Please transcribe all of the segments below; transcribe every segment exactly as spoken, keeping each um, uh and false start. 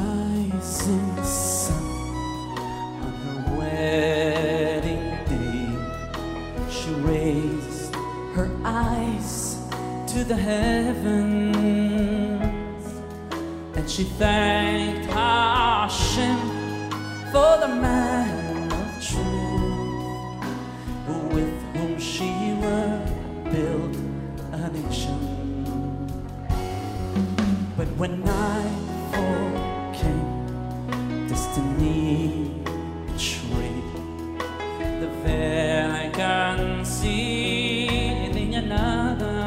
rising sun on her wedding day. She raised her eyes to the heavens, and she thanked Hashem for the man of truth, with whom she would build a nation. But when nightfall came, destiny betrayed the vacancy in another.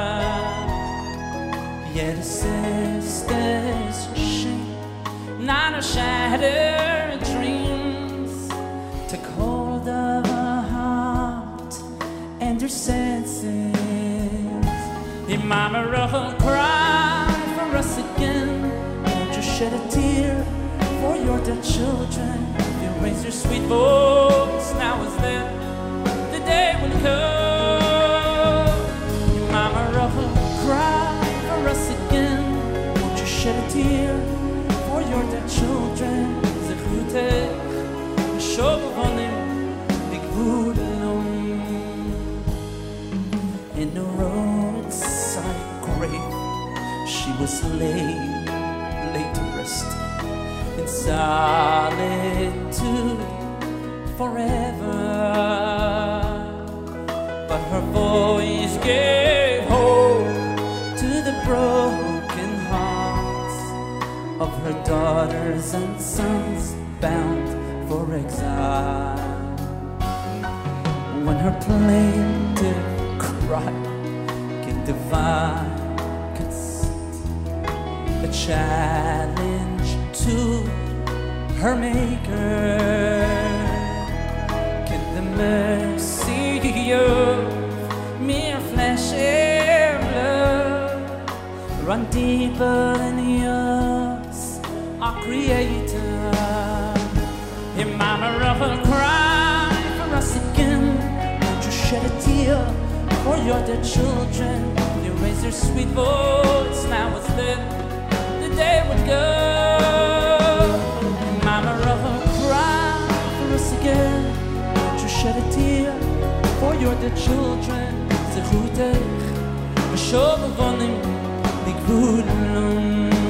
Yet a sister's shame, not a shattered dreams, took hold of her heart and her senses. Your mama will cry for us again. Won't you shed a tear for your dead children? You raise your sweet voice, now is then the day will come. Your mama will cry for us again. Won't you shed a tear for your dead children? Zechutech v'shov vonim b'gvulom. In a roadside grave she was laid, laid to rest in solitude forever. But her voice gave hope to the broken hearts of her daughters and sons bound for exile. When her plaintive cry can divine consent, a challenge to her maker, can the mercy of mere flesh and blood run deeper than yours, our creator? Your mama will cry for us again. Won't you shed a tear for your dead children? You raise your sweet voice, now it's then the day would go. Your mama will cry for us again. Won't you shed a tear for your dead children? Zechutech v'shov vonim b'gvulom.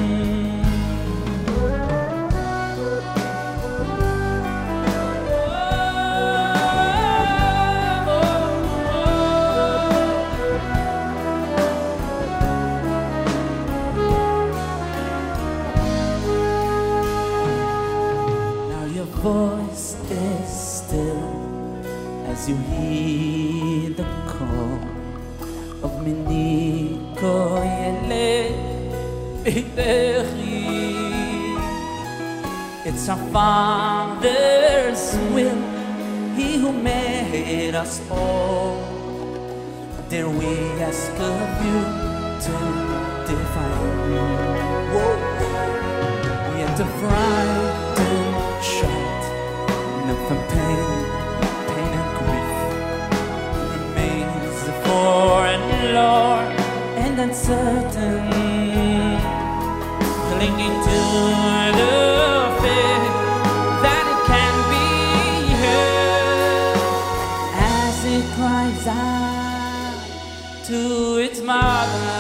Voice is still as you hear the call of Miniko Yele Bitechi. It's our Father's will, He who made us all. Dare we ask of you to define? Whoa. Yet to frighten, shout, from pain, pain and grief remains forlorn and uncertain, clinging to the faith that it can be heard as it cries out to its mother.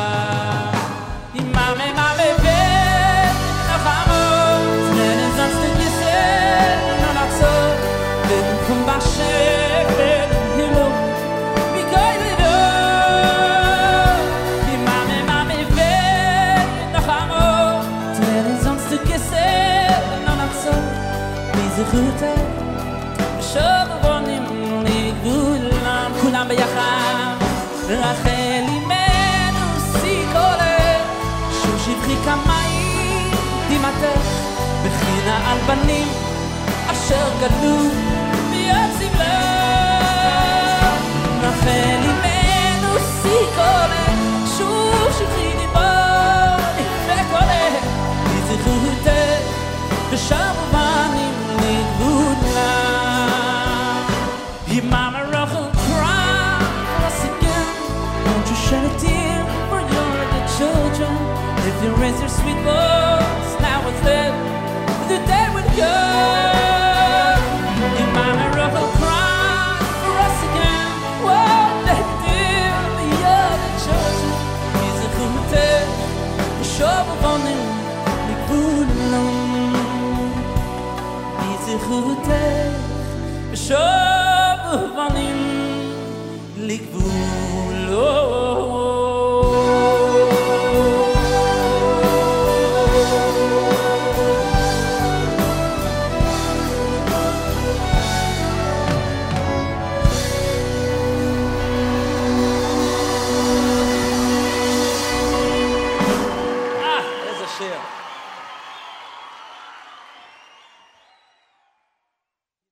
Imame, mame, ven, nachamot, nenes anstegisen. From Bashek, Hilo, because it all. Imame, mame, ven, nachamo. Tnenes ons to kisser, no not so. Zechutech v'shov vonim b'gvulom. Kulam b'yachad, Rachel imenu sikole. Shov shivchi kamayim dimatech, b'china al banim asher gadu. רחל אימנו סיקולה שוב שפרי דיבוני וקולה לזכותך ושבו בנים לגבולם. Your mama will cry for us again. Won't you shed a tear for your dead children? If you raise your sweet voice, now it's there. בזכותך ושוב בנים לגבולות